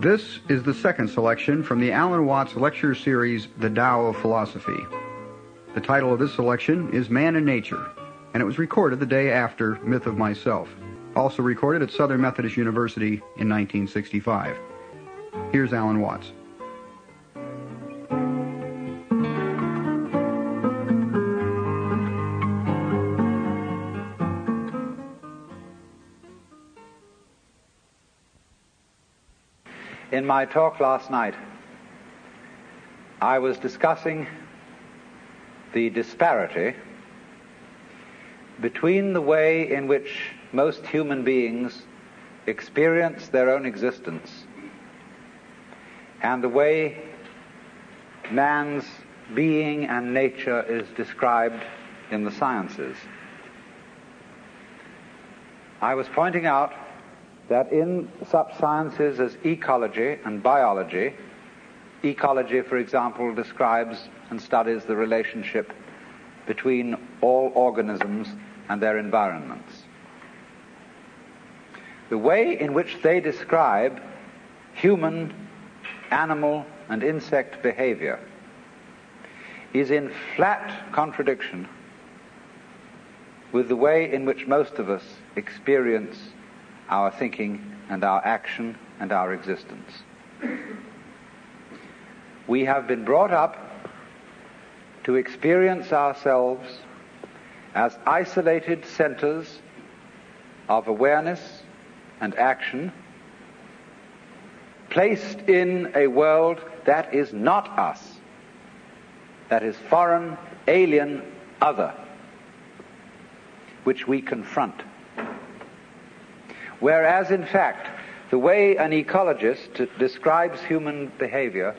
This is the second selection from the Alan Watts lecture series, The Tao of Philosophy. The title of this selection is Man and Nature, and it was recorded the day after Myth of Myself, also recorded at Southern Methodist University in 1965. Here's Alan Watts. In my talk last night, I was discussing the disparity between the way in which most human beings experience their own existence and the way man's being and nature is described in the sciences. I was pointing out that in such sciences as ecology and biology, ecology, for example, describes and studies the relationship between all organisms and their environments. The way in which they describe human, animal, and insect behavior is in flat contradiction with the way in which most of us experience our thinking and our action and our existence. We have been brought up to experience ourselves as isolated centers of awareness and action, placed in a world that is not us, that is foreign, alien, other, which we confront. Whereas, in fact, the way an ecologist describes human behavior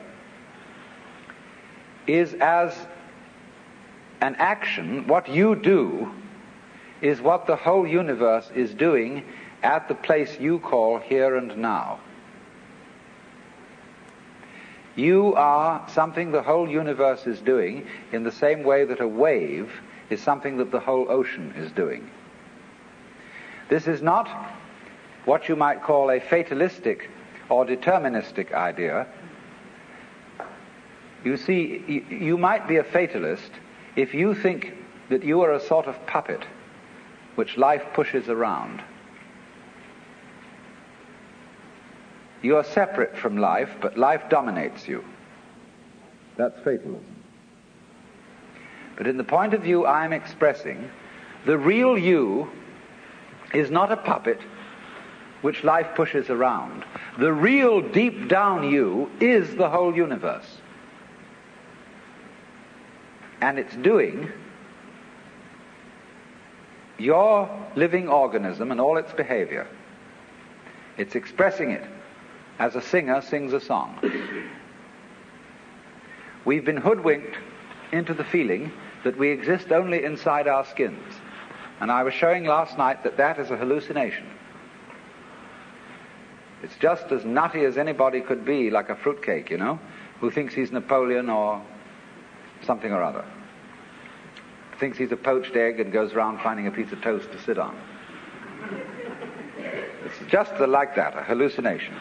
is as an action. What you do is what the whole universe is doing at the place you call here and now. You are something the whole universe is doing in the same way that a wave is something that the whole ocean is doing. This is not what you might call a fatalistic or deterministic idea. You see, you might be a fatalist if you think that you are a sort of puppet which life pushes around. You are separate from life, but life dominates you. That's fatalism. But in the point of view I'm expressing, the real you is not a puppet which life pushes around. The real deep down you is the whole universe. And it's doing your living organism and all its behavior. It's expressing it as a singer sings a song. We've been hoodwinked into the feeling that we exist only inside our skins. And I was showing last night that that is a hallucination. It's just as nutty as anybody could be, like a fruitcake, you know, who thinks he's Napoleon or something or other. Thinks he's a poached egg and goes around finding a piece of toast to sit on. It's just like that, a hallucination.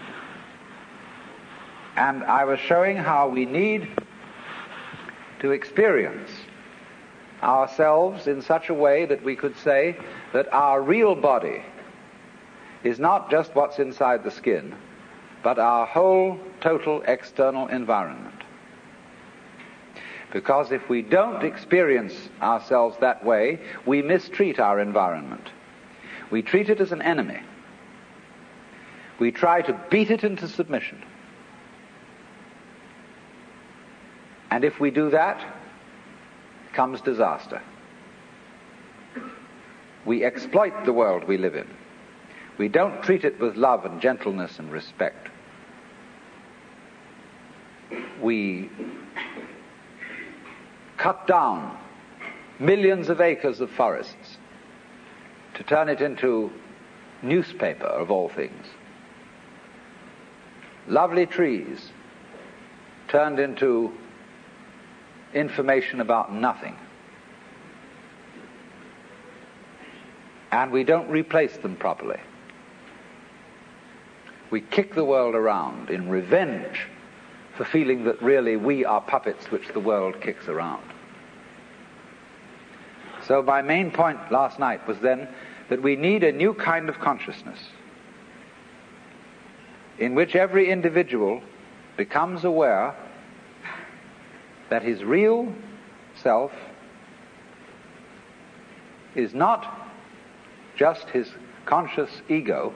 And I was showing how we need to experience ourselves in such a way that we could say that our real body is not just what's inside the skin, but our whole total external environment. Because if we don't experience ourselves that way, we mistreat our environment. We treat it as an enemy. We try to beat it into submission. And if we do that, comes disaster. We exploit the world we live in. We don't treat it with love and gentleness and respect. We cut down millions of acres of forests to turn it into newspaper, of all things. Lovely trees turned into information about nothing. And we don't replace them properly. We kick the world around in revenge for feeling that really we are puppets which the world kicks around. So my main point last night was then that we need a new kind of consciousness in which every individual becomes aware that his real self is not just his conscious ego.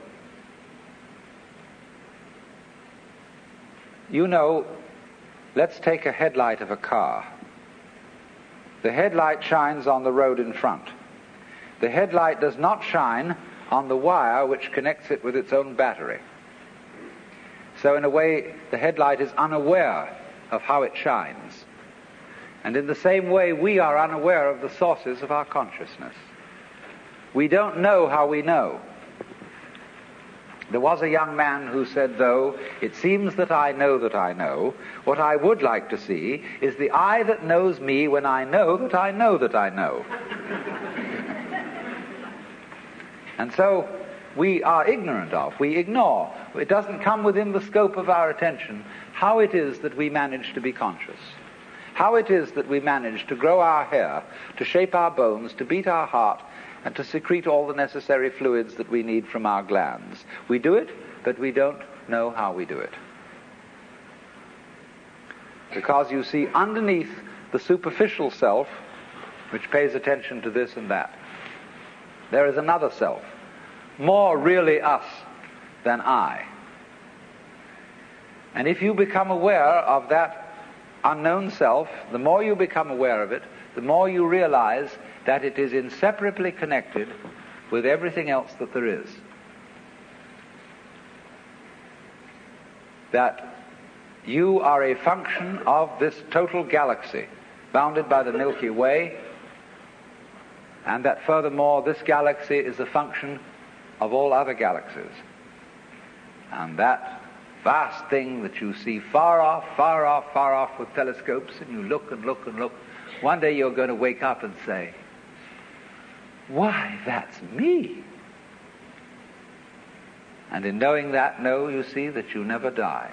You know, let's take a headlight of a car. The headlight shines on the road in front. The headlight does not shine on the wire which connects it with its own battery. So in a way, the headlight is unaware of how it shines. And in the same way, we are unaware of the sources of our consciousness. We don't know how we know. There was a young man who said, though, it seems that I know, what I would like to see is the I that knows me when I know that I know that I know. And so we are ignorant of, we ignore, it doesn't come within the scope of our attention how it is that we manage to be conscious, how it is that we manage to grow our hair, to shape our bones, to beat our heart, and to secrete all the necessary fluids that we need from our glands. We do it, but we don't know how we do it. Because you see, underneath the superficial self, which pays attention to this and that, there is another self, more really us than I. And if you become aware of that unknown self, the more you become aware of it, the more you realize that it is inseparably connected with everything else that there is. That you are a function of this total galaxy, bounded by the Milky Way, and that furthermore this galaxy is a function of all other galaxies. And that vast thing that you see far off with telescopes, and you look and look and look, one day you're going to wake up and say, why, that's me. And in knowing that, you see that you never die.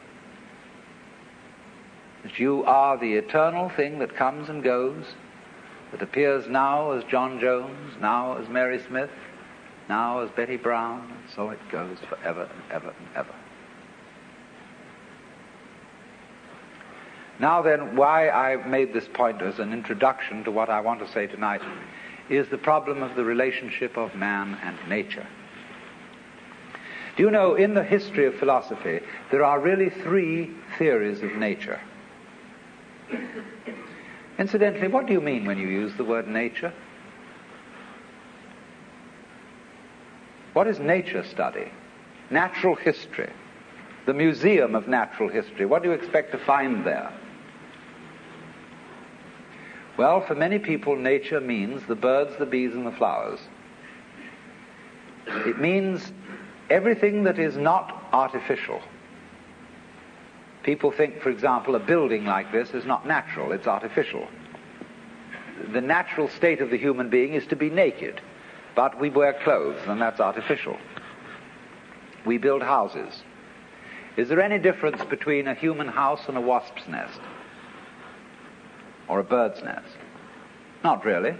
That you are the eternal thing that comes and goes, that appears now as John Jones, now as Mary Smith, now as Betty Brown, and so it goes forever and ever and ever. Now then, why I made this point as an introduction to what I want to say tonight is the problem of the relationship of man and nature. Do you know, in the history of philosophy, there are really three theories of nature. Incidentally, what do you mean when you use the word nature? What is nature study? Natural history. The Museum of Natural History. What do you expect to find there? Well, for many people, nature means the birds, the bees, and the flowers. It means everything that is not artificial. People think, for example, a building like this is not natural, it's artificial. The natural state of the human being is to be naked, but we wear clothes, and that's artificial. We build houses. Is there any difference between a human house and a wasp's nest? Or a bird's nest? Not really.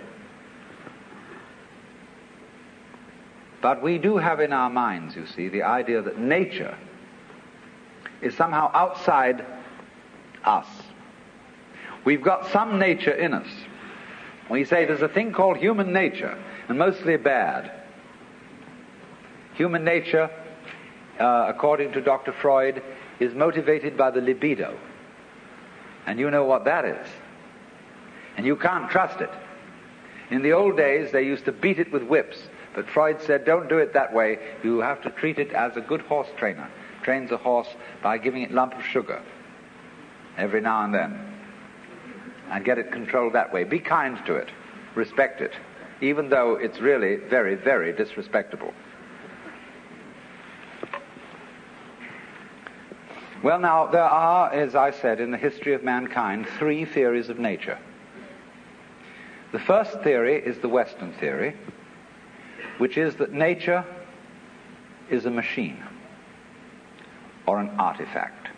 But we do have in our minds, you see, the idea that nature is somehow outside us. We've got some nature in us. We say there's a thing called human nature, and mostly bad. Human nature, according to Dr. Freud, is motivated by the libido. And you know what that is. And you can't trust it. In the old days, they used to beat it with whips. But Freud said, don't do it that way. You have to treat it as a good horse trainer trains a horse by giving it a lump of sugar every now and then. And get it controlled that way. Be kind to it. Respect it. Even though it's really very, very disrespectable. Well, now, there are, as I said, in the history of mankind, three theories of nature. The first theory is the Western theory, which is that nature is a machine. or an artifact.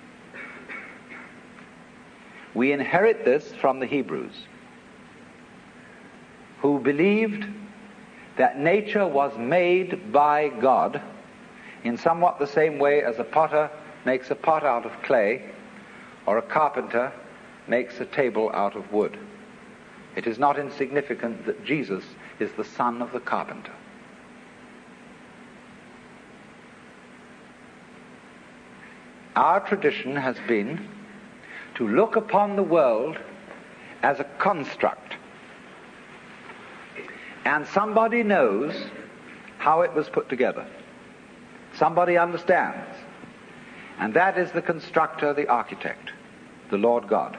We inherit this from the Hebrews, who believed that nature was made by God in somewhat the same way as a potter makes a pot out of clay, or a carpenter makes a table out of wood. It is not insignificant that Jesus is the son of the carpenter. Our tradition has been to look upon the world as a construct, and somebody knows how it was put together. Somebody understands, and that is the constructor, the architect, the Lord God.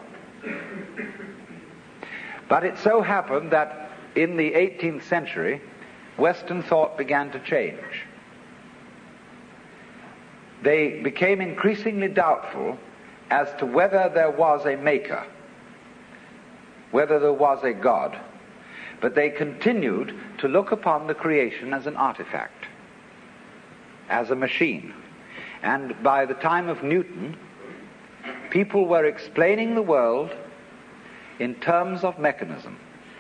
But it so happened that in the 18th century, Western thought began to change. They became increasingly doubtful as to whether there was a maker, whether there was a God, but they continued to look upon the creation as an artifact, as a machine. And by the time of Newton, people were explaining the world in terms of mechanism.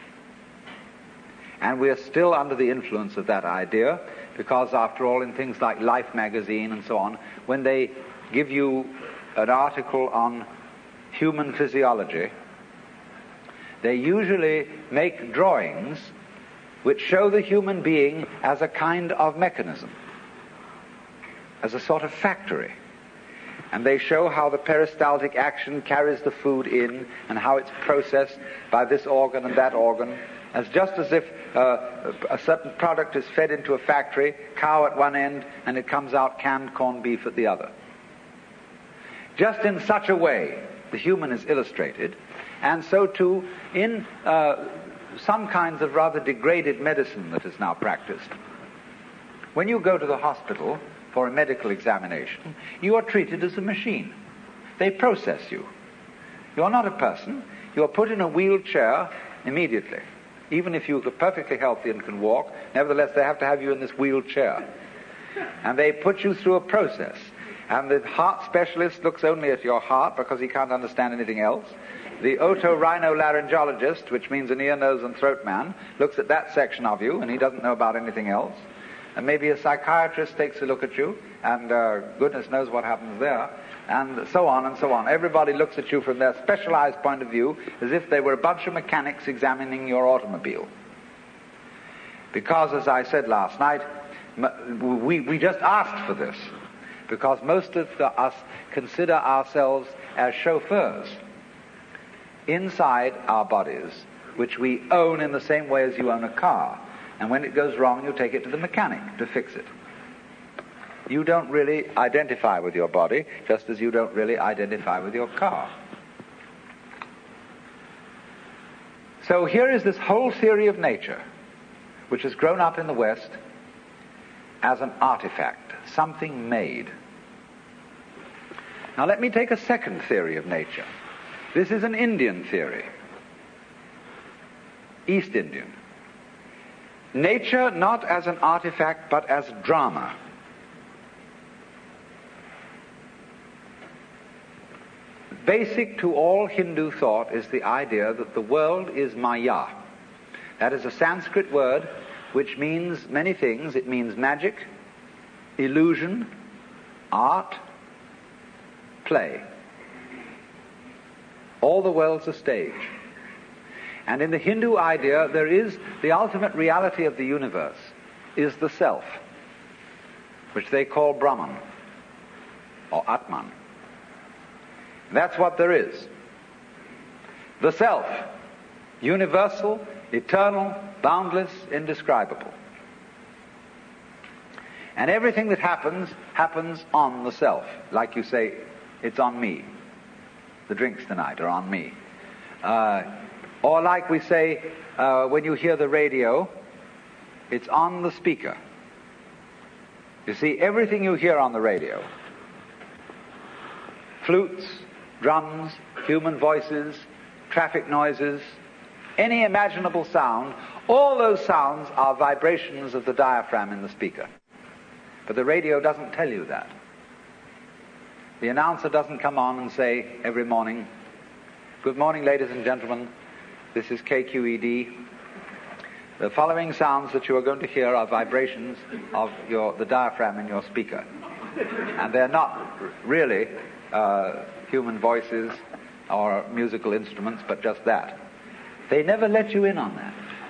And we are still under the influence of that idea, because after all, in things like Life magazine and so on, when they give you an article on human physiology, they usually make drawings which show the human being as a kind of mechanism, as a sort of factory. And they show how the peristaltic action carries the food in, and how it's processed by this organ and that organ, as just as if a certain product is fed into a factory, cow at one end, and it comes out canned corned beef at the other. Just in such a way, the human is illustrated, and so too in some kinds of rather degraded medicine that is now practiced. When you go to the hospital for a medical examination, you are treated as a machine. They process you. You are not a person. You are put in a wheelchair immediately. Even if you are perfectly healthy and can walk, nevertheless they have to have you in this wheelchair. And they put you through a process. And the heart specialist looks only at your heart because he can't understand anything else. The otorhinolaryngologist, which means an ear, nose, and throat man, looks at that section of you, and he doesn't know about anything else. And maybe a psychiatrist takes a look at you, and goodness knows what happens there, and so on and so on. Everybody looks at you from their specialized point of view as if they were a bunch of mechanics examining your automobile. Because, as I said last night, we just asked for this, because most of us consider ourselves as chauffeurs inside our bodies, which we own in the same way as you own a car. And when it goes wrong, you take it to the mechanic to fix it. You don't really identify with your body, just as you don't really identify with your car. So here is this whole theory of nature, which has grown up in the West as an artifact, something made. Now let me take a second theory of nature. This is an Indian theory, East Indian. Nature not as an artifact, but as drama. Basic to all Hindu thought is the idea that the world is Maya. That is a Sanskrit word which means many things. It means magic, illusion, art, play. All the world's a stage. And in the Hindu idea, there is the ultimate reality of the universe is the self, which they call Brahman or Atman. That's what there is. The self, universal, eternal, boundless, indescribable. And everything that happens, happens on the self. Like you say, it's on me. The drinks tonight are on me. Or like we say, when you hear the radio, it's on the speaker. You see, everything you hear on the radio, flutes, drums, human voices, traffic noises, any imaginable sound, all those sounds are vibrations of the diaphragm in the speaker. But the radio doesn't tell you that. The announcer doesn't come on and say every morning, "Good morning, ladies and gentlemen. This is KQED. The following sounds that you are going to hear are vibrations of the diaphragm in your speaker." And they're not really human voices or musical instruments, but just that. They never let you in on that.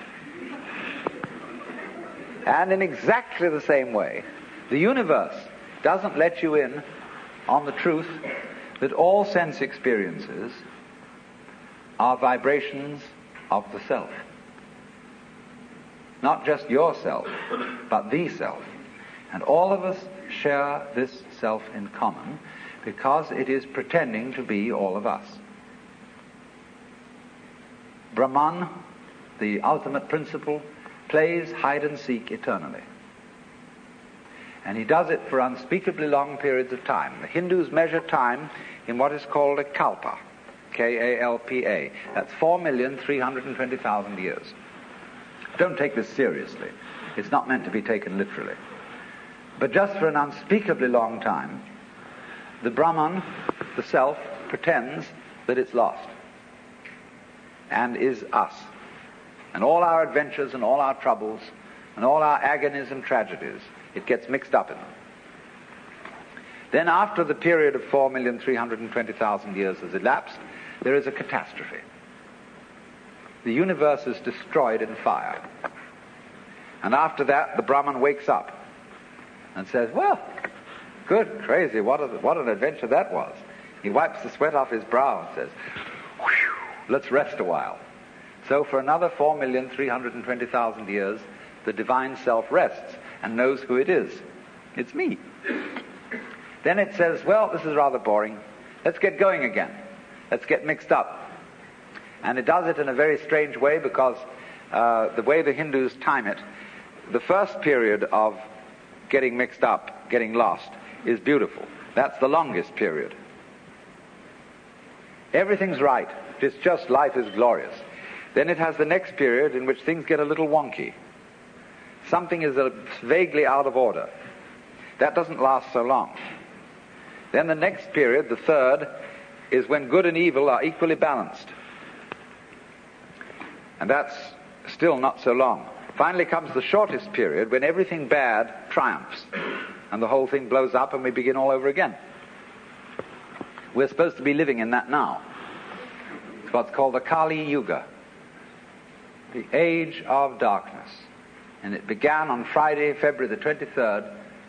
And in exactly the same way, the universe doesn't let you in on the truth that all sense experiences are vibrations of the self. Not just yourself, but the self. And all of us share this self in common because it is pretending to be all of us. Brahman, the ultimate principle, plays hide and seek eternally. And he does it for unspeakably long periods of time. The Hindus measure time in what is called a kalpa, K-A-L-P-A. That's 4,320,000 years. Don't take this seriously. It's not meant to be taken literally. But just for an unspeakably long time, the Brahman, the self, pretends that it's lost and is us. And all our adventures and all our troubles and all our agonies and tragedies, it gets mixed up in them. Then after the period of 4,320,000 years has elapsed, there is a catastrophe. The universe is destroyed in fire. And after that, the Brahman wakes up and says, "Well, good, crazy, what an adventure that was." He wipes the sweat off his brow and says, "Whew, let's rest a while." So for another 4,320,000 years, the divine self rests and knows who it is. It's me. Then it says, "Well, this is rather boring. Let's get going again. Let's get mixed up." And it does it in a very strange way because the way the Hindus time it, the first period of getting mixed up, getting lost, is beautiful. That's the longest period. Everything's right. It's just life is glorious. Then it has the next period in which things get a little wonky. Something is vaguely out of order. That doesn't last so long. Then the next period, the third, is when good and evil are equally balanced. And that's still not so long. Finally comes the shortest period when everything bad triumphs and the whole thing blows up and we begin all over again. We're supposed to be living in that now. It's what's called the Kali Yuga, the age of darkness. And it began on Friday, February the 23rd,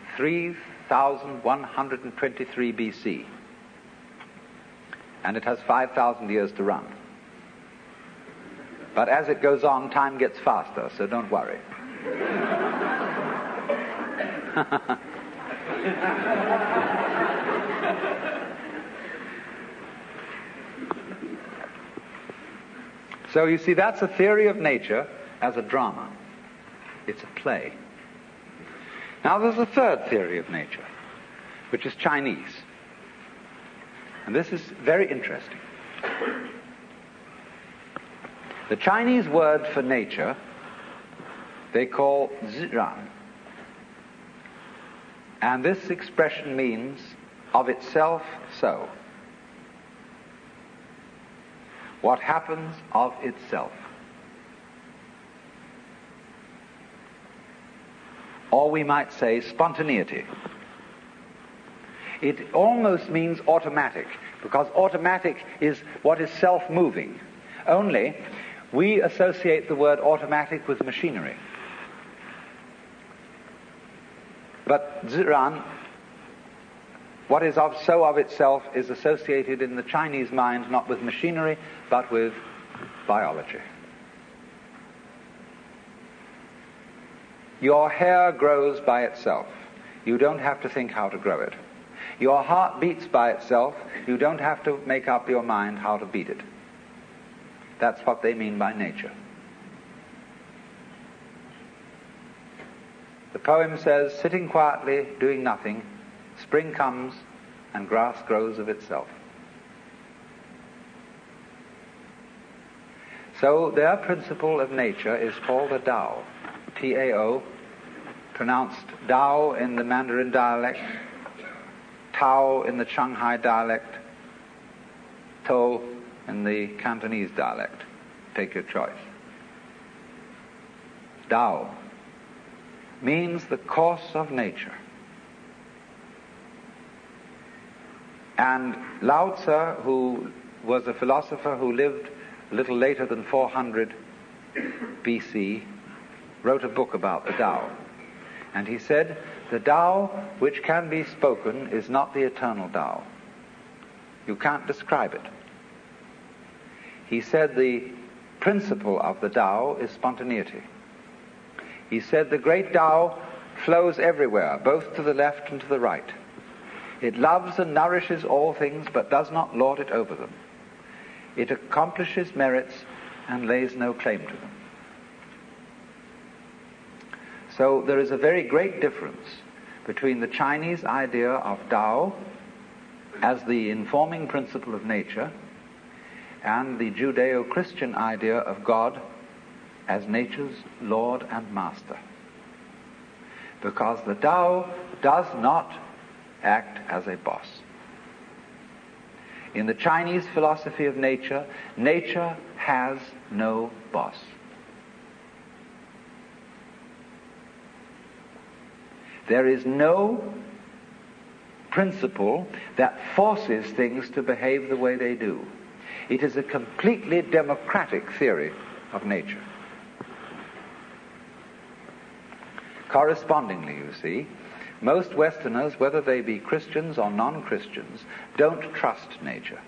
3123 BC. And it has 5,000 years to run. But as it goes on, time gets faster, so don't worry. So you see, that's a theory of nature as a drama. It's a play. Now there's a third theory of nature, which is Chinese. And this is very interesting. The Chinese word for nature, they call Ziran. And this expression means of itself so. What happens of itself. Or we might say spontaneity. It almost means automatic, because automatic is what is self-moving. Only we associate the word automatic with machinery. But Ziran, what is so of itself, is associated in the Chinese mind not with machinery, but with biology. Your hair grows by itself. You don't have to think how to grow it. Your heart beats by itself. You don't have to make up your mind how to beat it. That's what they mean by nature. The poem says, "Sitting quietly, doing nothing, spring comes and grass grows of itself." So their principle of nature is called a Tao, T-A-O, pronounced Tao in the Mandarin dialect, Tao in the Shanghai dialect, To in the Cantonese dialect. Take your choice. Tao means the course of nature. And Lao Tzu, who was a philosopher who lived a little later than 400 BC, wrote a book about the Tao. And he said, the Tao which can be spoken is not the eternal Tao. You can't describe it. He said the principle of the Tao is spontaneity. He said the great Tao flows everywhere, both to the left and to the right. It loves and nourishes all things, but does not lord it over them. It accomplishes merits and lays no claim to them. So there is a very great difference between the Chinese idea of Tao as the informing principle of nature and the Judeo-Christian idea of God as nature's Lord and Master. Because the Tao does not act as a boss. In the Chinese philosophy of nature, nature has no boss. There is no principle that forces things to behave the way they do. It is a completely democratic theory of nature. Correspondingly, you see, most Westerners, whether they be Christians or non-Christians, don't trust nature.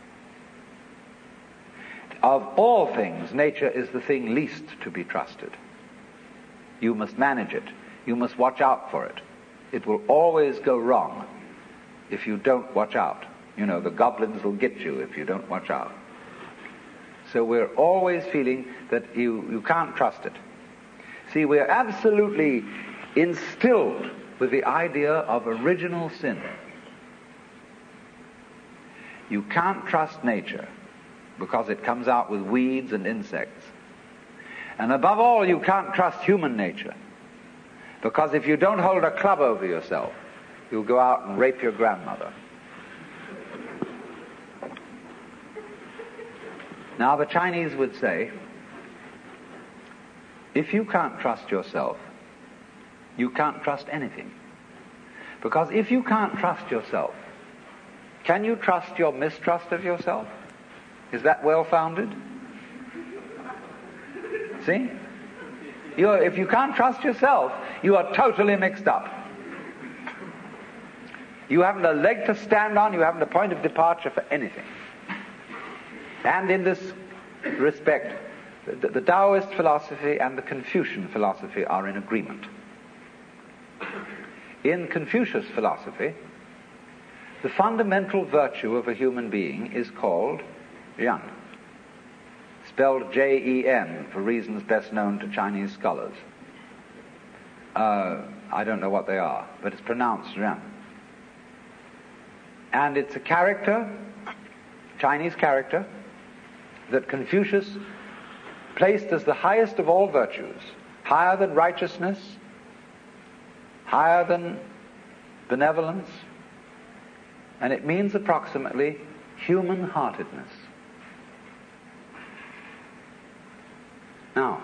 Of all things, nature is the thing least to be trusted. You must manage it. You must watch out for it. It will always go wrong if you don't watch out. You know, the goblins will get you if you don't watch out. So we're always feeling that you can't trust it. See, we're absolutely instilled with the idea of original sin. You can't trust nature because it comes out with weeds and insects. And above all, you can't trust human nature because if you don't hold a club over yourself, you'll go out and rape your grandmother. Now, the Chinese would say, if you can't trust yourself, you can't trust anything. Because if you can't trust yourself, can you trust your mistrust of yourself? Is that well-founded? See? If you can't trust yourself, you are totally mixed up. You haven't a leg to stand on, you haven't a point of departure for anything. And in this respect, the Taoist philosophy and the Confucian philosophy are in agreement. In Confucius philosophy, the fundamental virtue of a human being is called Ren, spelled Jen for reasons best known to Chinese scholars. I don't know what they are, but it's pronounced Ren. And it's a character, Chinese character, that Confucius placed as the highest of all virtues, higher than righteousness, higher than benevolence, and it means approximately human-heartedness. Now,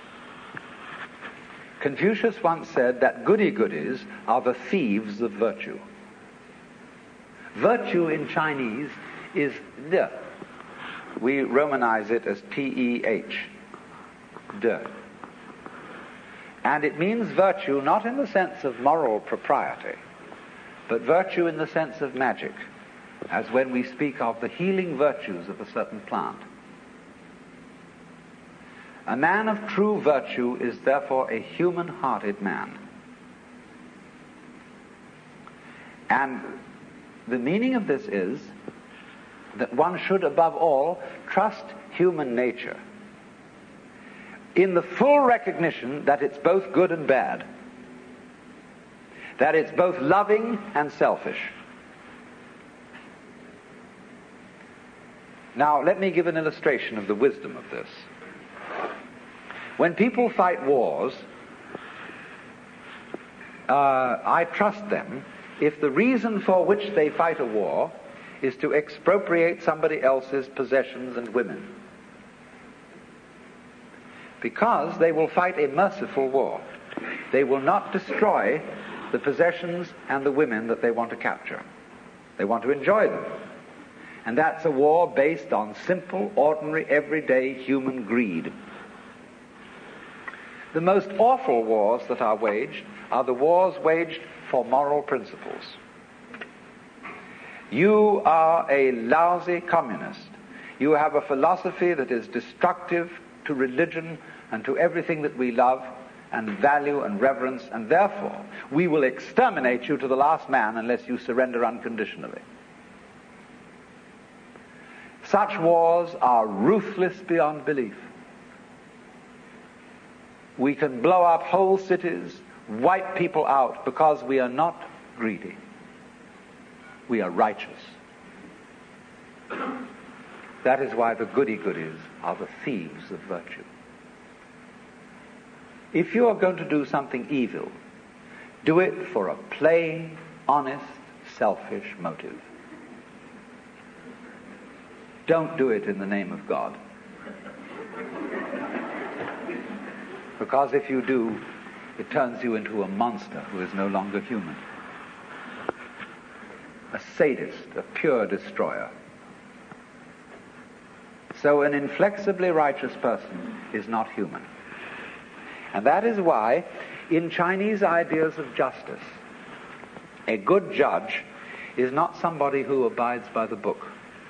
Confucius once said that goody-goodies are the thieves of virtue. Virtue in Chinese is de. We Romanize it as T-E-H, de. And it means virtue not in the sense of moral propriety, but virtue in the sense of magic, as when we speak of the healing virtues of a certain plant. A man of true virtue is therefore a human-hearted man. And the meaning of this is that one should above all trust human nature in the full recognition that it's both good and bad, that it's both loving and selfish. Now, let me give an illustration of the wisdom of this. When people fight wars, I trust them if the reason for which they fight a war is to expropriate somebody else's possessions and women. Because they will fight a merciful war. They will not destroy the possessions and the women that they want to capture. They want to enjoy them. And that's a war based on simple, ordinary, everyday human greed. The most awful wars that are waged are the wars waged for moral principles. You are a lousy communist. You have a philosophy that is destructive to religion and to everything that we love and value and reverence, and therefore we will exterminate you to the last man unless you surrender unconditionally. Such wars are ruthless beyond belief. We can blow up whole cities, wipe people out, because we are not greedy. We are righteous. That is why the goody-goodies are the thieves of virtue. If you are going to do something evil, do it for a plain, honest, selfish motive. Don't do it in the name of God. Because if you do, it turns you into a monster who is no longer human. A sadist, a pure destroyer. So an inflexibly righteous person is not human. And that is why, in Chinese ideas of justice, a good judge is not somebody who abides by the book.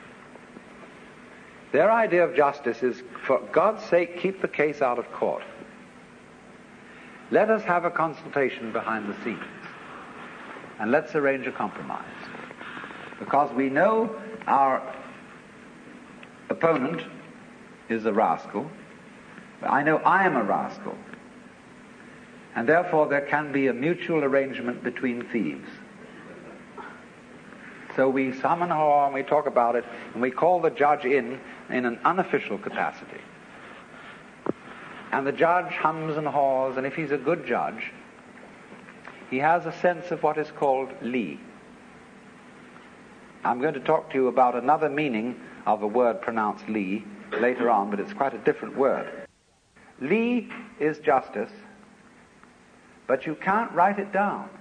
Their idea of justice is, for God's sake, keep the case out of court. Let us have a consultation behind the scenes, and let's arrange a compromise. Because we know our opponent is a rascal. I know I am a rascal. And therefore there can be a mutual arrangement between thieves. So we summon her and we talk about it, and we call the judge in an unofficial capacity. And the judge hums and haws, and if he's a good judge, he has a sense of what is called li. I'm going to talk to you about another meaning of a word pronounced li later on, but it's quite a different word. Li is justice, but you can't write it down.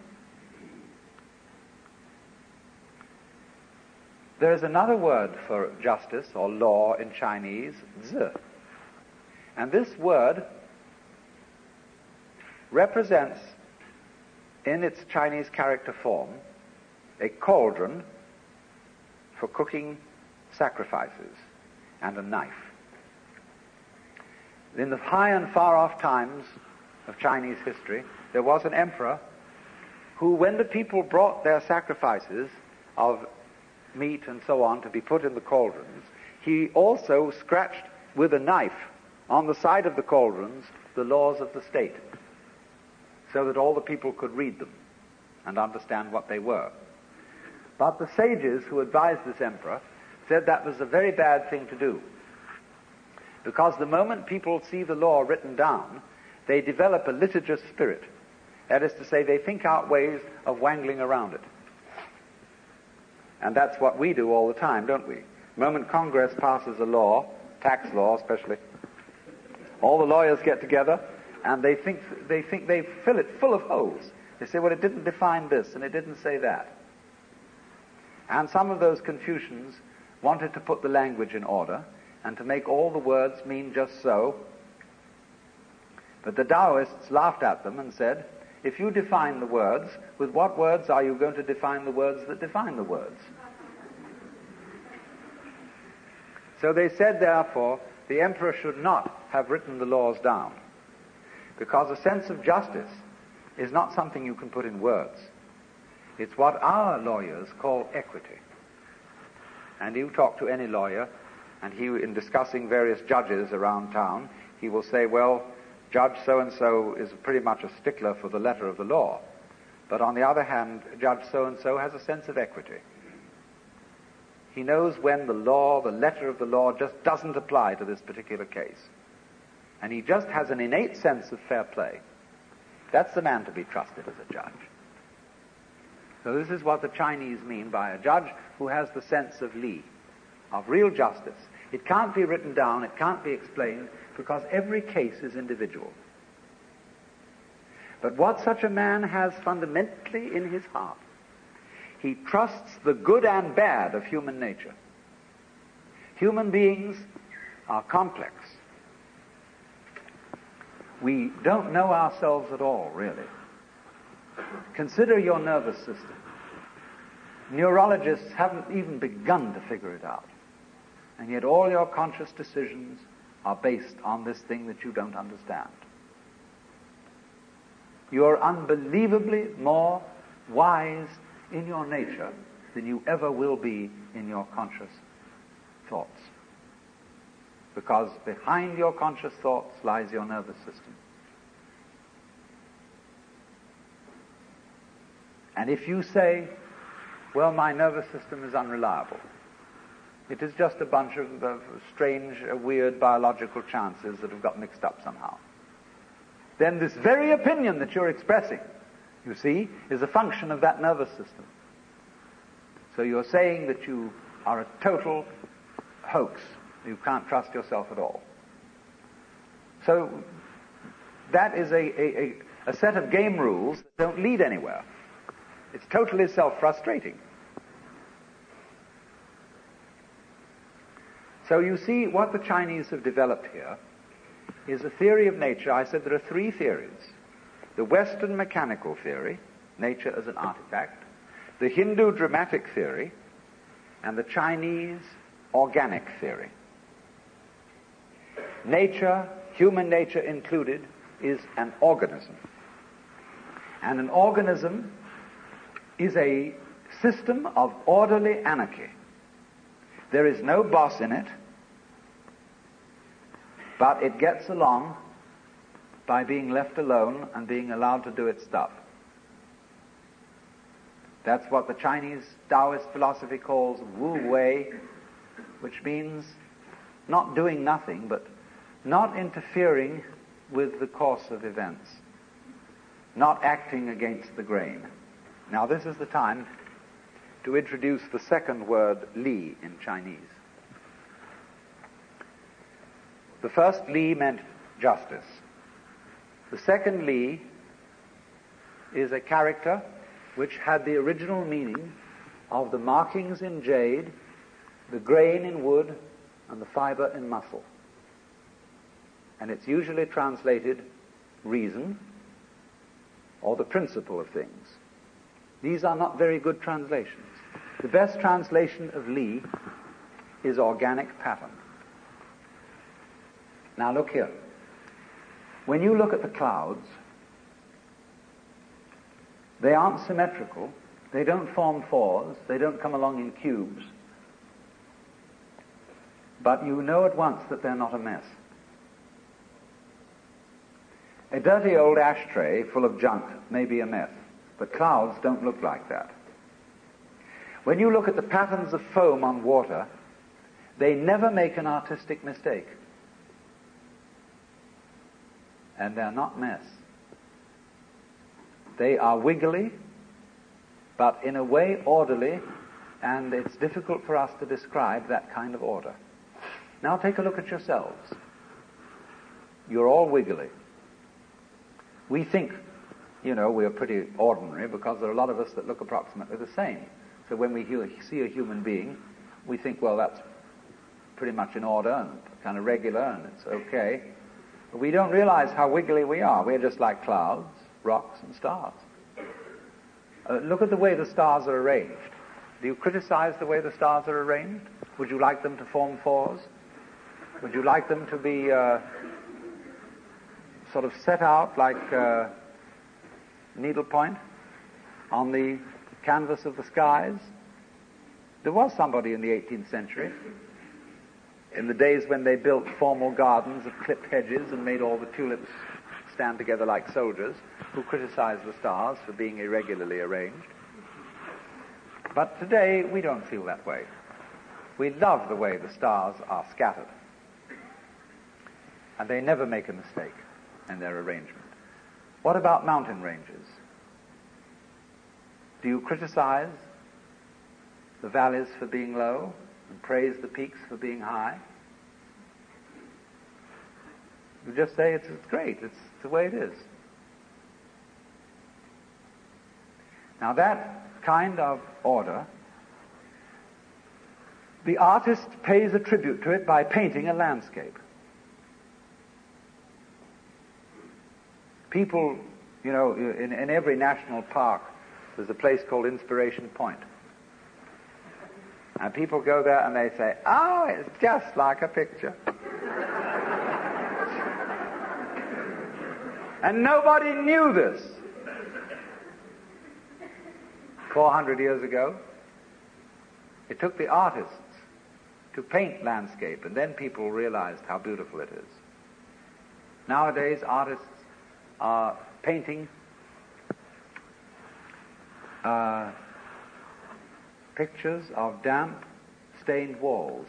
There is another word for justice or law in Chinese, zi. And this word represents, in its Chinese character form, a cauldron for cooking sacrifices and a knife. In the high and far-off times of Chinese history, there was an emperor who, when the people brought their sacrifices of meat and so on to be put in the cauldrons, he also scratched with a knife on the side of the cauldrons the laws of the state, so that all the people could read them and understand what they were. But the sages who advised this emperor said that was a very bad thing to do, because the moment people see the law written down, they develop a litigious spirit. That is to say, they think out ways of wangling around it. And that's what we do all the time, don't we? The moment Congress passes a law, tax law especially, all the lawyers get together and they think they fill it full of holes. They say, well, it didn't define this and it didn't say that. And some of those Confucians wanted to put the language in order and to make all the words mean just so. But the Taoists laughed at them and said, if you define the words, with what words are you going to define the words that define the words? So they said, therefore, the emperor should not have written the laws down, because a sense of justice is not something you can put in words. It's what our lawyers call equity. And you talk to any lawyer, and he, in discussing various judges around town, he will say, well, Judge so-and-so is pretty much a stickler for the letter of the law. But on the other hand, Judge so-and-so has a sense of equity. He knows when the law, the letter of the law, just doesn't apply to this particular case. And he just has an innate sense of fair play. That's the man to be trusted as a judge. So this is what the Chinese mean by a judge who has the sense of Li, of real justice. It can't be written down, it can't be explained, because every case is individual. But what such a man has fundamentally in his heart, he trusts the good and bad of human nature. Human beings are complex. We don't know ourselves at all, really. Consider your nervous system. Neurologists haven't even begun to figure it out. And yet all your conscious decisions are based on this thing that you don't understand. You're unbelievably more wise in your nature than you ever will be in your conscious thoughts. Because behind your conscious thoughts lies your nervous system. And if you say, well, my nervous system is unreliable, it is just a bunch of strange, weird biological chances that have got mixed up somehow, then this very opinion that you're expressing, you see, is a function of that nervous system. So you're saying that you are a total hoax. You can't trust yourself at all. So that is a set of game rules that don't lead anywhere. It's totally self-frustrating. So you see, what the Chinese have developed here is a theory of nature. I said there are three theories. The Western mechanical theory, nature as an artifact, the Hindu dramatic theory, and the Chinese organic theory. Nature, human nature included, is an organism. And an organism is a system of orderly anarchy. There is no boss in it, but it gets along by being left alone and being allowed to do its stuff. That's what the Chinese Taoist philosophy calls Wu Wei, which means not doing nothing, but not interfering with the course of events, not acting against the grain. Now this is the time to introduce the second word, Li, in Chinese. The first Li meant justice. The second Li is a character which had the original meaning of the markings in jade, the grain in wood, and the fiber in muscle. And it's usually translated reason or the principle of things. These are not very good translations. The best translation of Li is organic pattern. Now look here. When you look at the clouds, they aren't symmetrical. They don't form fours. They don't come along in cubes. But you know at once that they're not a mess. A dirty old ashtray full of junk may be a mess, but clouds don't look like that. When you look at the patterns of foam on water, they never make an artistic mistake. And they're not mess. They are wiggly, but in a way orderly, and it's difficult for us to describe that kind of order. Now take a look at yourselves. You're all wiggly. We think, we're pretty ordinary because there are a lot of us that look approximately the same. So when we see a human being, we think, well, that's pretty much in order and kind of regular and it's okay. But we don't realize how wiggly we are. We're just like clouds, rocks, and stars. Look at the way the stars are arranged. Do you criticize the way the stars are arranged? Would you like them to form fours? Would you like them to be sort of set out like needlepoint on the canvas of the skies? There was somebody in the 18th century, in the days when they built formal gardens of clipped hedges and made all the tulips stand together like soldiers, who criticized the stars for being irregularly arranged. But today, we don't feel that way. We love the way the stars are scattered. And they never make a mistake in their arrangement. What about mountain ranges? Do you criticize the valleys for being low and praise the peaks for being high? You just say it's great, it's the way it is. Now that kind of order, the artist pays a tribute to it by painting a landscape. People, in every national park, there's a place called Inspiration Point. And people go there and they say, oh, it's just like a picture. And nobody knew this 400 years ago. It took the artists to paint landscape, and then people realized how beautiful it is. Nowadays, artists are painting pictures of damp, stained walls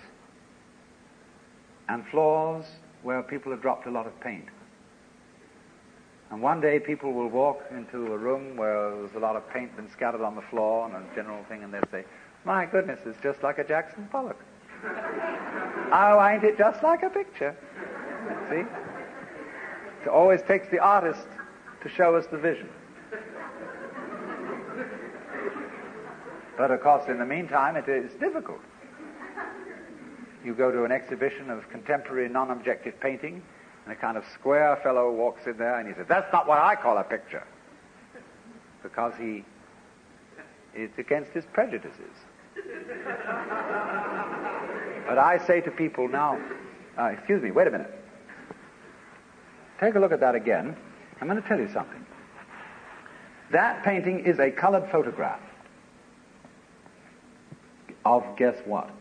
and floors where people have dropped a lot of paint. And one day people will walk into a room where there's a lot of paint been scattered on the floor and a general thing, and they'll say, my goodness, it's just like a Jackson Pollock. Oh, ain't it just like a picture? See? It always takes the artist to show us the vision. But of course, in the meantime, it is difficult. You go to an exhibition of contemporary non-objective painting, and a kind of square fellow walks in there and he says, that's not what I call a picture. Because it's against his prejudices. But I say to people now, excuse me, wait a minute. Take a look at that again. I'm going to tell you something. That painting is a colored photograph of guess what?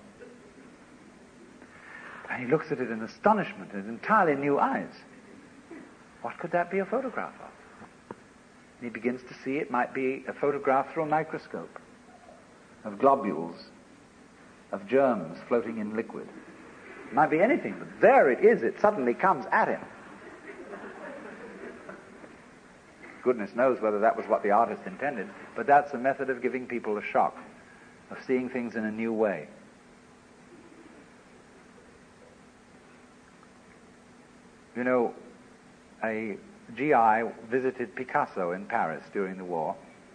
And he looks at it in astonishment and entirely new eyes. What could that be a photograph of? And he begins to see it might be a photograph through a microscope of globules, of germs floating in liquid. It might be anything, but there it is. It suddenly comes at him. Goodness knows whether that was what the artist intended, but that's a method of giving people a shock, of seeing things in a new way. You know, a GI visited Picasso in Paris during the war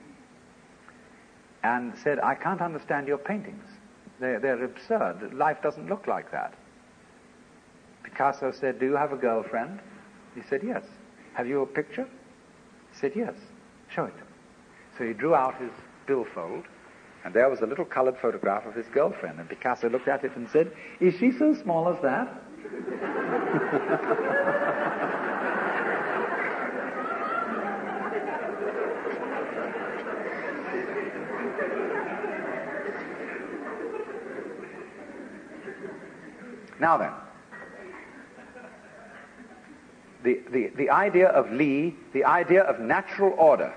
and said, I can't understand your paintings. They're absurd. Life doesn't look like that. Picasso said, do you have a girlfriend? He said, yes. Have you a picture? He said, yes. Show it. So he drew out his billfold, and there was a little colored photograph of his girlfriend. And Picasso looked at it and said, is she so small as that? Now then, the idea of Li, the idea of natural order,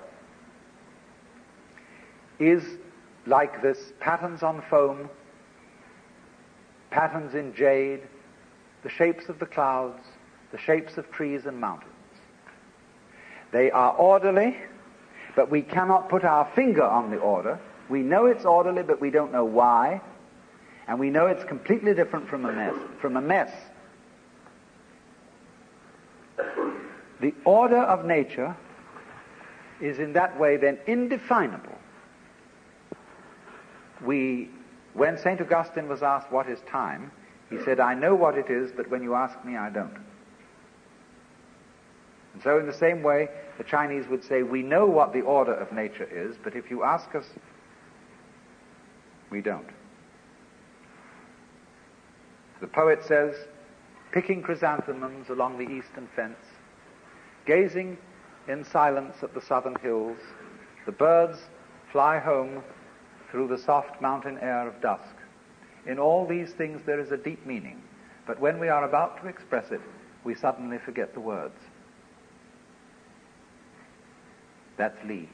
is like this: patterns on foam, patterns in jade, the shapes of the clouds, the shapes of trees and mountains. They are orderly, but we cannot put our finger on the order. We know it's orderly, but we don't know why. And we know it's completely different from a mess. The order of nature is in that way then indefinable. When St. Augustine was asked what is time, he said, I know what it is, but when you ask me, I don't. And so in the same way, the Chinese would say, we know what the order of nature is, but if you ask us, we don't. The poet says, picking chrysanthemums along the eastern fence, gazing in silence at the southern hills, the birds fly home through the soft mountain air of dusk. In all these things there is a deep meaning, but when we are about to express it, we suddenly forget the words. That's Li.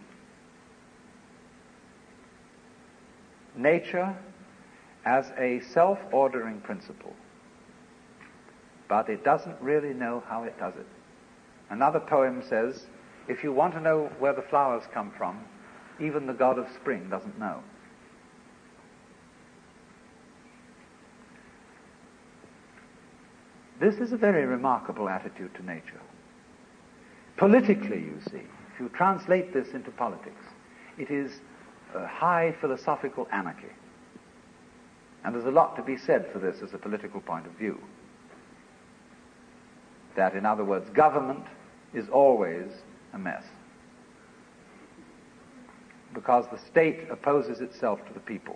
Nature as a self-ordering principle, but it doesn't really know how it does it. Another poem says, if you want to know where the flowers come from, even the god of spring doesn't know. This is a very remarkable attitude to nature. Politically, you see, if you translate this into politics, it is a high philosophical anarchy. And there's a lot to be said for this as a political point of view. That, in other words, government is always a mess. Because the state opposes itself to the people.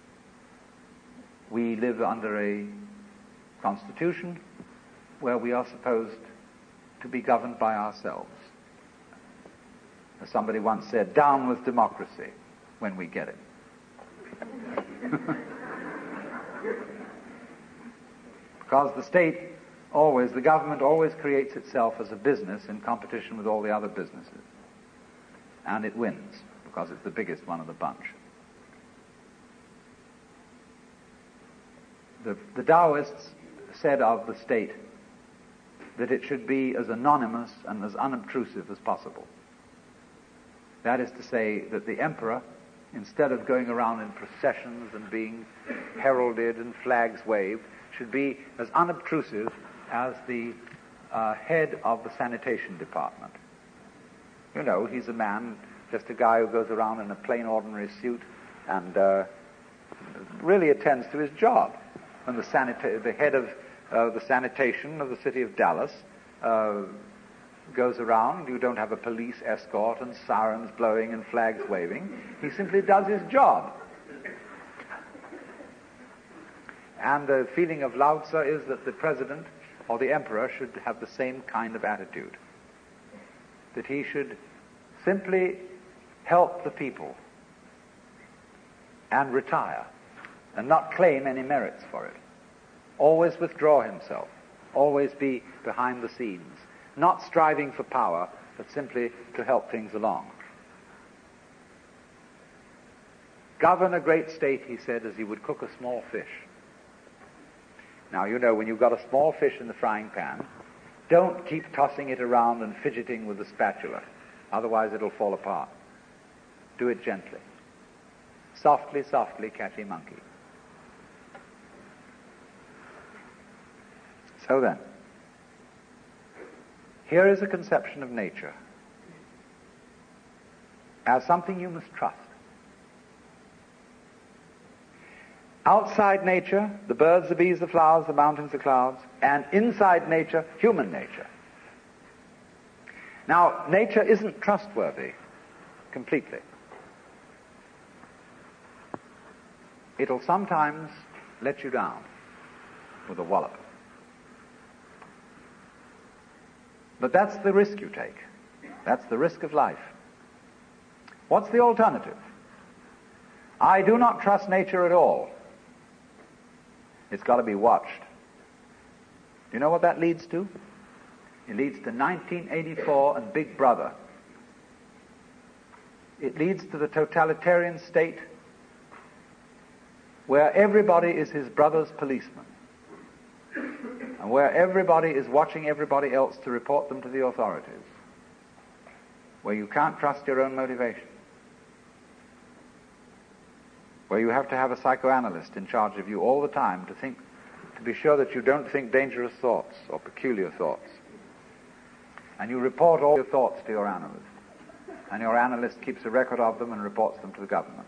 We live under a constitution where we are supposed to be governed by ourselves. As somebody once said, down with democracy when we get it. Because the government always creates itself as a business in competition with all the other businesses. And it wins, because it's the biggest one of the bunch. The Taoists said of the state that it should be as anonymous and as unobtrusive as possible. That is to say that the emperor, instead of going around in processions and being heralded and flags waved, should be as unobtrusive as the head of the sanitation department. You know, he's a man, just a guy who goes around in a plain ordinary suit and really attends to his job. And the head of the sanitation of the city of Dallas goes around. You don't have a police escort and sirens blowing and flags waving. He simply does his job. And the feeling of Lao Tzu is that the president or the emperor should have the same kind of attitude. That he should simply help the people and retire and not claim any merits for it. Always withdraw himself. Always be behind the scenes. Not striving for power, but simply to help things along. Govern a great state, he said, as he would cook a small fish. Now, you know, when you've got a small fish in the frying pan, don't keep tossing it around and fidgeting with the spatula. Otherwise it'll fall apart. Do it gently. Softly, softly, catchy monkey. So then, here is a conception of nature as something you must trust. Outside nature, the birds, the bees, the flowers, the mountains, the clouds, and inside nature, human nature. Now, nature isn't trustworthy completely. It'll sometimes let you down with a wallop. But that's the risk you take. That's the risk of life. What's the alternative? I do not trust nature at all. It's got to be watched. Do you know what that leads to? It leads to 1984 and Big Brother. It leads to the totalitarian state where everybody is his brother's policeman and where everybody is watching everybody else to report them to the authorities, where you can't trust your own motivation, where you have to have a psychoanalyst in charge of you all the time to be sure that you don't think dangerous thoughts or peculiar thoughts. And you report all your thoughts to your analyst. And your analyst keeps a record of them and reports them to the government.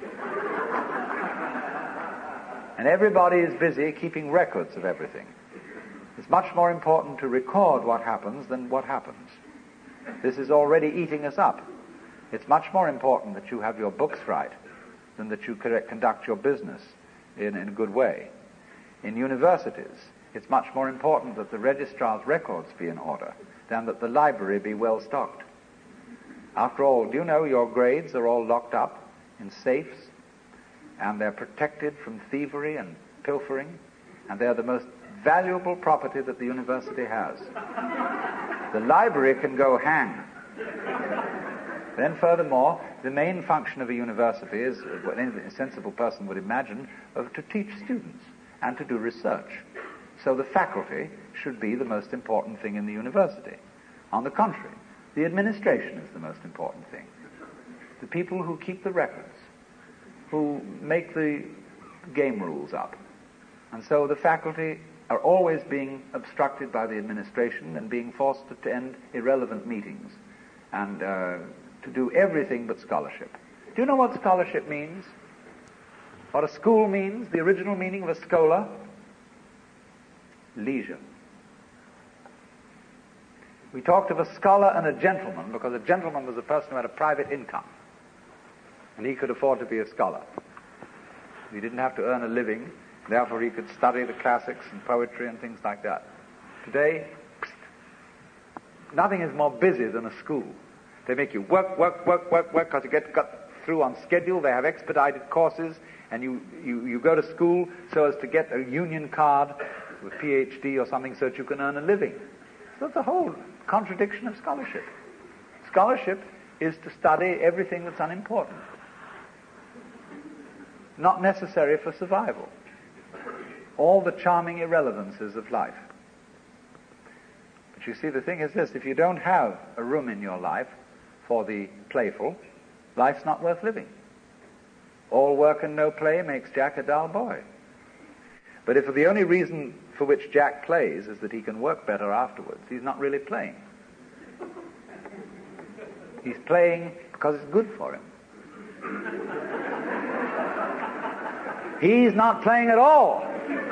And everybody is busy keeping records of everything. It's much more important to record what happens than what happens. This is already eating us up. It's much more important that you have your books right than that you conduct your business in a good way. In universities, it's much more important that the registrar's records be in order than that the library be well stocked. After all, do you know your grades are all locked up in safes, and they're protected from thievery and pilfering, and they're the most valuable property that the university has. The library can go hang. Then furthermore, the main function of a university is, what any sensible person would imagine, to teach students and to do research. So the faculty should be the most important thing in the university. On the contrary, the administration is the most important thing. the people who keep the records, who make the game rules up. And so the faculty are always being obstructed by the administration and being forced to attend irrelevant meetings and to do everything but scholarship. Do you know what scholarship means? What a school means? The original meaning of a schola? Leisure. We talked of a scholar and a gentleman because a gentleman was a person who had a private income and he could afford to be a scholar. He didn't have to earn a living, therefore he could study the classics and poetry and things like that. Today, nothing is more busy than a school. They make you work, because you got through on schedule. They have expedited courses, and you go to school so as to get a union card with PhD or something so that you can earn a living. So it's a whole contradiction of scholarship. Scholarship is to study everything that's unimportant, not necessary for survival. All the charming irrelevances of life. But you see, the thing is this: if you don't have a room in your life for the playful, life's not worth living. All work and no play makes Jack a dull boy. But if the only reason for which Jack plays is that he can work better afterwards, he's not really playing. He's playing because it's good for him. He's not playing at all.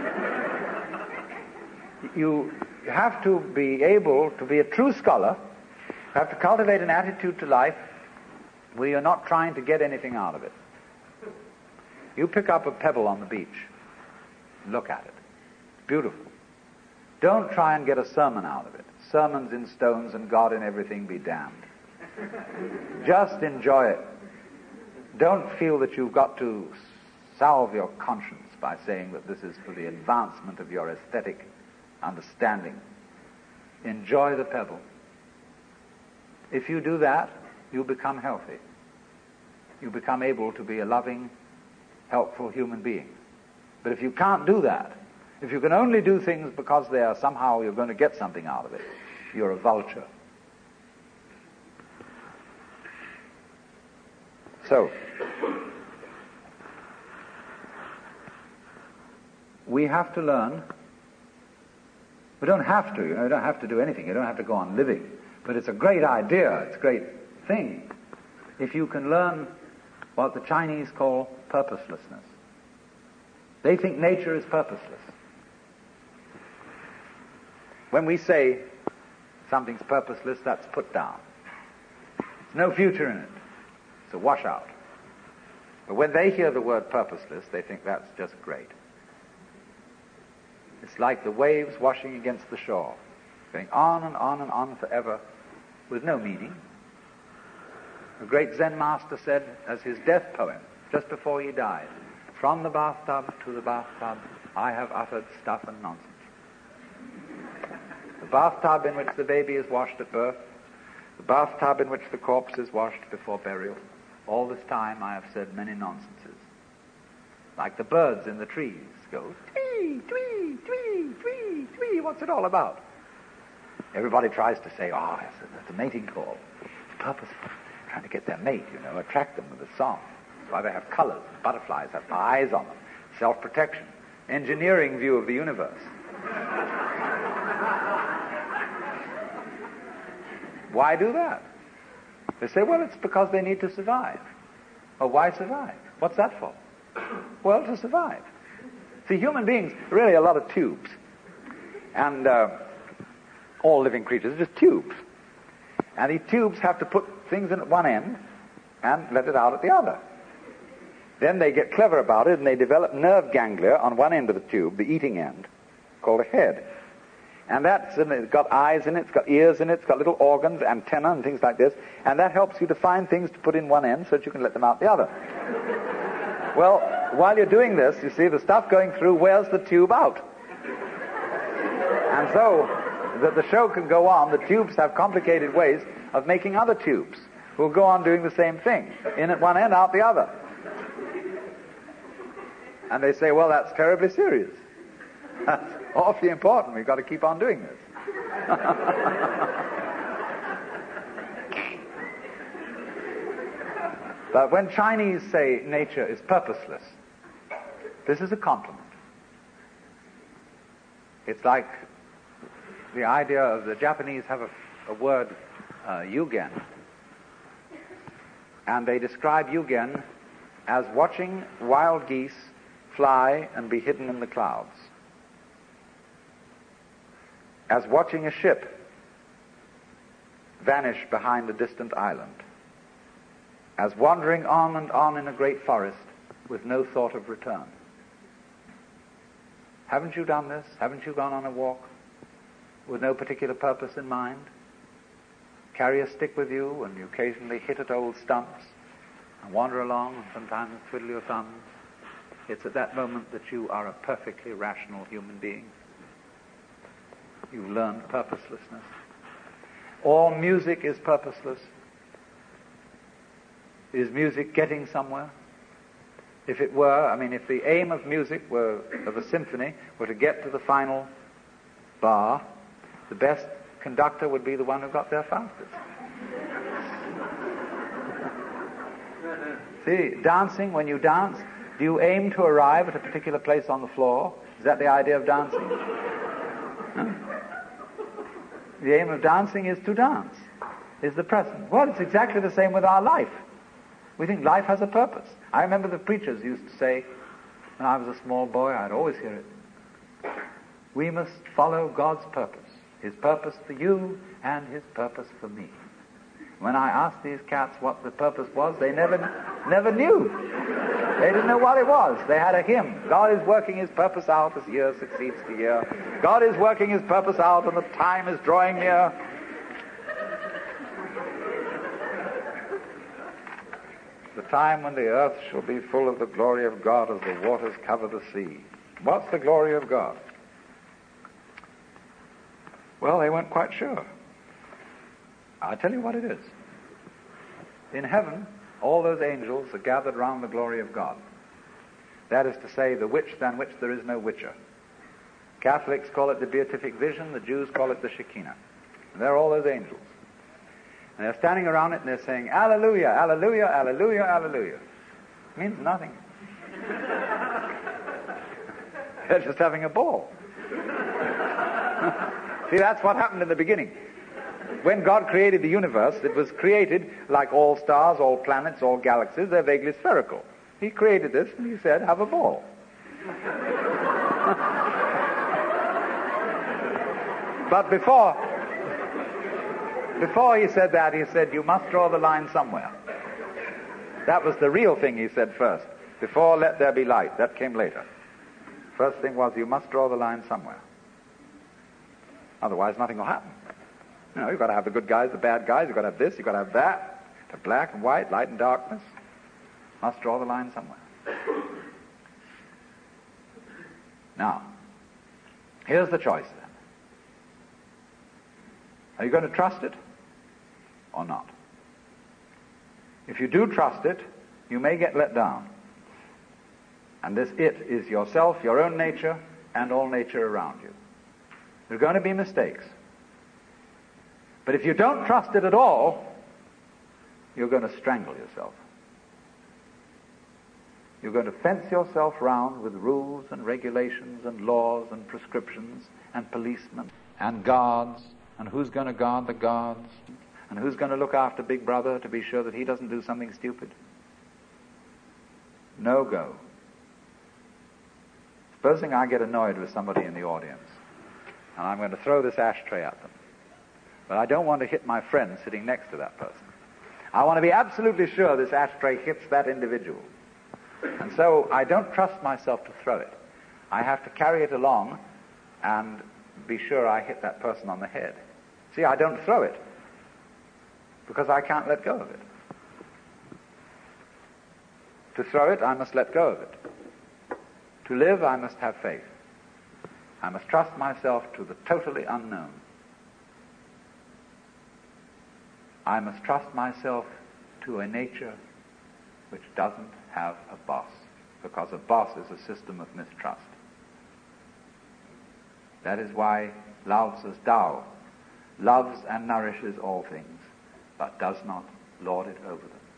You have to be able to be a true scholar. You have to cultivate an attitude to life where you're not trying to get anything out of it. You pick up a pebble on the beach. Look at it. It's beautiful. Don't try and get a sermon out of it. Sermons in stones and God in everything be damned. Just enjoy it. Don't feel that you've got to salve your conscience by saying that this is for the advancement of your aesthetic understanding. Enjoy the pebble. If you do that, you become healthy. You become able to be a loving, helpful human being. But if you can't do that, if you can only do things because they are somehow you're going to get something out of it, you're a vulture. So, we have to learn. We don't have to, you don't have to do anything. You don't have to go on living. But it's a great idea. It's a great thing if you can learn what the Chinese call purposelessness. They think nature is purposeless. When we say something's purposeless, that's put down. There's no future in it. It's a washout. But when they hear the word purposeless, they think that's just great. It's like the waves washing against the shore, going on and on and on forever with no meaning. A great Zen master said as his death poem, just before he died, "From the bathtub to the bathtub, I have uttered stuff and nonsense." The bathtub in which the baby is washed at birth, the bathtub in which the corpse is washed before burial, all this time I have said many nonsenses. Like the birds in the trees go, twee, twee, twee, twee, twee, what's it all about? Everybody tries to say, that's a mating call. It's purposeful. Trying to get their mate, attract them with a song. That's why they have colors. Butterflies have eyes on them. Self-protection. Engineering view of the universe. Why do that? They say, well, it's because they need to survive. Well, why survive? What's that for? Well, to survive. See, human beings are really a lot of tubes. And all living creatures are just tubes. And these tubes have to put things in at one end and let it out at the other. Then they get clever about it and they develop nerve ganglia on one end of the tube, the eating end, called a head. And it's got eyes in it, it's got ears in it, it's got little organs, antenna and things like this. And that helps you to find things to put in one end so that you can let them out the other. Well, while you're doing this, you see, the stuff going through wears the tube out. And so, that the show can go on, the tubes have complicated ways of making other tubes who will go on doing the same thing. In at one end, out the other. And they say, well, that's terribly serious. That's awfully important. We've got to keep on doing this. But when Chinese say nature is purposeless, this is a compliment. It's like the idea of the Japanese have a word, yugen, and they describe yugen as watching wild geese fly and be hidden in the clouds, as watching a ship vanish behind a distant island, as wandering on and on in a great forest with no thought of return. Haven't you done this? Haven't you gone on a walk with no particular purpose in mind? Carry a stick with you and you occasionally hit at old stumps and wander along and sometimes twiddle your thumbs. It's at that moment that you are a perfectly rational human being. You've learned purposelessness. All music is purposeless. Is music getting somewhere? If it were, if the aim of music of a symphony were to get to the final bar, the best conductor would be the one who got there fastest. See, dancing, when you dance, do you aim to arrive at a particular place on the floor? Is that the idea of dancing? No? The aim of dancing is to dance, is the present. Well, it's exactly the same with our life. We think life has a purpose. I remember the preachers used to say, when I was a small boy, I'd always hear it, we must follow God's purpose. His purpose for you and His purpose for me. When I asked these cats what the purpose was, they never knew. They didn't know what it was. They had a hymn. God is working His purpose out as year succeeds to year. God is working His purpose out and the time is drawing near. The time when the earth shall be full of the glory of God as the waters cover the sea. What's the glory of God? Well, they weren't quite sure. I'll tell you what it is. In heaven, all those angels are gathered round the glory of God. That is to say, the which than which there is no witcher. Catholics call it the beatific vision, the Jews call it the Shekinah. And they're all those angels. And they're standing around it and they're saying, Alleluia, Alleluia, Alleluia, Alleluia. It means nothing. They're just having a ball. See, that's what happened in the beginning. When God created the universe, it was created like all stars, all planets, all galaxies. They're vaguely spherical. He created this and He said, have a ball. But before He said that, He said, you must draw the line somewhere. That was the real thing He said first. Before let there be light. That came later. First thing was, you must draw the line somewhere. Otherwise, nothing will happen. You've got to have the good guys, the bad guys. You've got to have this, you've got to have that. The black and white, light and darkness. Must draw the line somewhere. Now, here's the choice then. Are you going to trust it or not? If you do trust it, you may get let down. And this it is yourself, your own nature, and all nature around you. There are going to be mistakes. But if you don't trust it at all, you're going to strangle yourself. You're going to fence yourself round with rules and regulations and laws and prescriptions and policemen and guards, and who's going to guard the guards, and who's going to look after Big Brother to be sure that he doesn't do something stupid. No go. Supposing I get annoyed with somebody in the audience, and I'm going to throw this ashtray at them. But I don't want to hit my friend sitting next to that person. I want to be absolutely sure this ashtray hits that individual. And so I don't trust myself to throw it. I have to carry it along and be sure I hit that person on the head. See, I don't throw it because I can't let go of it. To throw it, I must let go of it. To live, I must have faith. I must trust myself to the totally unknown. I must trust myself to a nature which doesn't have a boss, because a boss is a system of mistrust. That is why Lao Tzu's Tao loves and nourishes all things, but does not lord it over them.